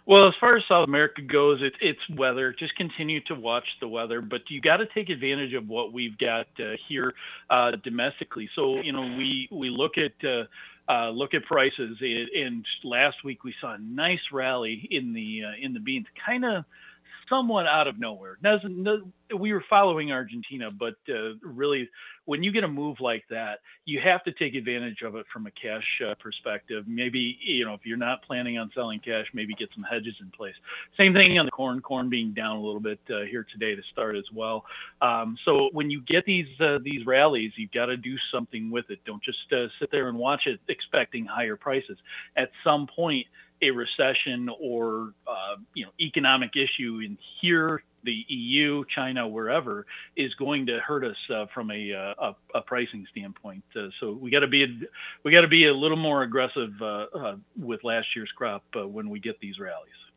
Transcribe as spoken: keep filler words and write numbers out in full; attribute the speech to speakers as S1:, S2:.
S1: Well, as far as South America goes, it's it's weather. Just continue to watch the weather, but you got to take advantage of what we've got uh, here uh, domestically. So you know, we we look at uh, uh, look at prices, and, and last week we saw a nice rally in the uh, in the beans, kind of somewhat out of nowhere. Doesn't no, we were following Argentina, but uh, really, when you get a move like that, you have to take advantage of it from a cash uh, perspective. Maybe you know if you're not planning on selling cash, maybe get some hedges in place. Same thing on the corn. Corn being down a little bit uh, here today to start as well. Um, so when you get these uh, these rallies, you've got to do something with it. Don't just uh, sit there and watch it expecting higher prices. At some point, a recession or uh, you know economic issue in here, the E U, China, wherever, is going to hurt us uh, from a, uh, a a pricing standpoint. Uh, so we got to be a, we got to be a little more aggressive uh, uh, with last year's crop uh, when we get these rallies.